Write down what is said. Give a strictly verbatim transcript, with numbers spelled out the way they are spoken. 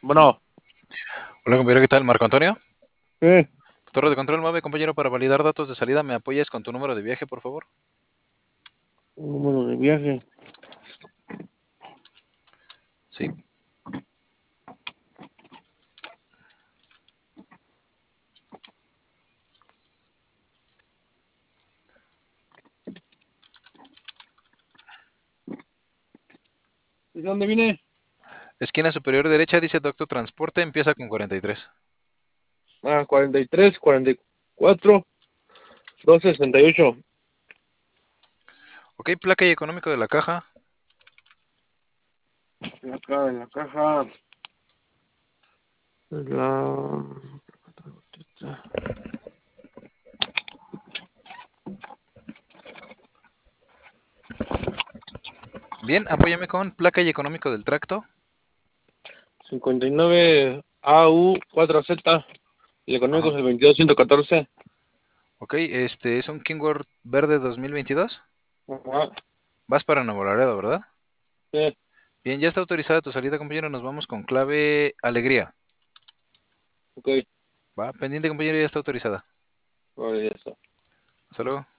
Bueno, Hola compañero, ¿qué tal? Marco Antonio. sí, Torre de control nueve, compañero, para validar datos de salida, ¿me apoyas con tu número de viaje, por favor? un número de viaje. Sí. ¿De dónde viene? Esquina superior derecha, dice Doctor Transporte, empieza con cuarenta y tres. Ah, cuarenta y tres, cuarenta y cuatro, doscientos sesenta y ocho. Ok, placa y económico de la caja. Acá en la caja. La... Bien, apóyame con placa y económico del tracto. cincuenta y nueve A U cuatro Z. El económico Ajá. es el veintidós ciento catorce. Ok, este es un Kingworth verde dos mil veintidós. Ajá, Vas para Nuevo Laredo, ¿verdad? sí, Bien, ya está autorizada tu salida, compañero. Nos vamos con clave alegría. ok. Va, pendiente, compañero, ya está autorizada. Vale, ya está. Hasta luego.